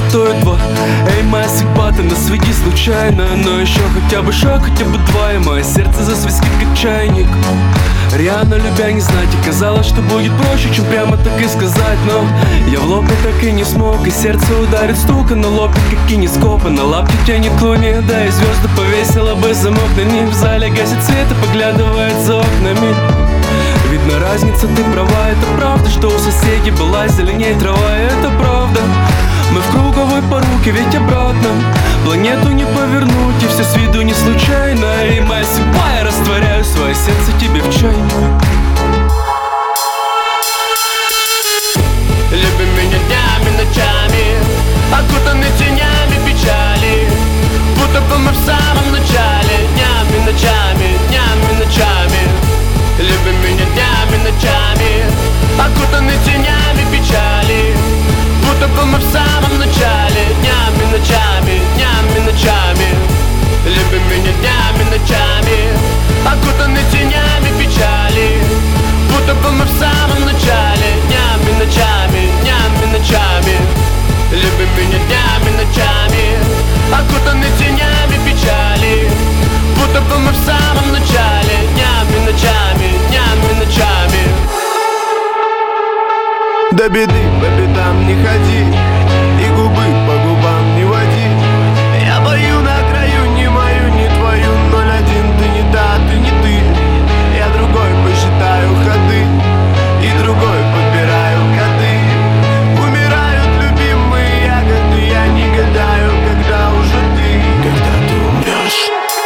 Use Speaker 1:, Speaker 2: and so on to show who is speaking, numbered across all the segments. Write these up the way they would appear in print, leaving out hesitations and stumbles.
Speaker 1: стоит два. Эй, моя судьба, ты нас веди случайно, но еще хотя бы шаг, хотя бы два, и мое сердце засвистит как чайник. Реально любя не знать, и казалось, что будет проще, чем прямо так и сказать. Но я в лоб так и не смог, и сердце ударит стука на лоб, как кинескопы. На лапке тянет к луне, да и звезды повесила бы замок на них. В зале гасит свет и поглядывает за окнами. Видно разница, ты права, это правда, что у соседей была зеленее трава, и это правда. Мы в круговой поруке, ведь обратно планету не повернуть, и все с виду не случайно. И моя судьба, я растворяю свое сердце тебе в чайник.
Speaker 2: Любим меня днями, ночами, окутаны тенями печали, будто бы мы в самом начале. Днями, ночами, днями, ночами. Любим меня днями, ночами, окутаны тенями печали, будто бы мы в самом начале. Днями, ночами, днями, ночами. Любим меня днями, ночами, окутаны тенями печали, будто бы мы в самом начале. Днями, ночами, днями, ночами. Любим меня днями, ночами, окутаны тенями печали, будто бы мы в самом начале. Днями, ночами, днями, ночами.
Speaker 3: До беды по пятам не ходи, и губы по губам не води. Я бою на краю, не мою, не твою. 01, ты не та, ты не ты. Я другой посчитаю ходы, и другой подбираю коды. Умирают любимые ягоды, я не гадаю, когда уже ты, когда ты умрешь.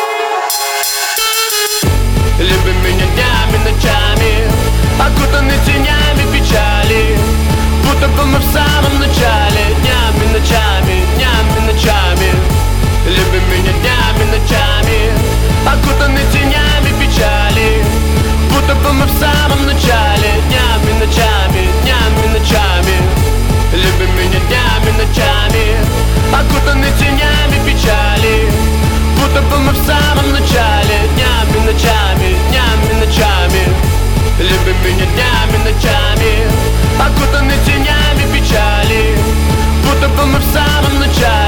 Speaker 2: Любим меня днями, ночами, окутаны тенями печали, будто бы мы в самом начале. Днями, ночами, днями, ночами. Любим меня днями, ночами, окутаны тенями печали, будто бы мы в самом начале. Днями, ночами, днями, ночами. Любим меня днями, ночами, окутаны тенями печали, будто бы мы в самом начале. Днями, ночами, днями, ночами. Любим меня днями, ночами, окутаны тенями печали, будто бы мы в самом начале.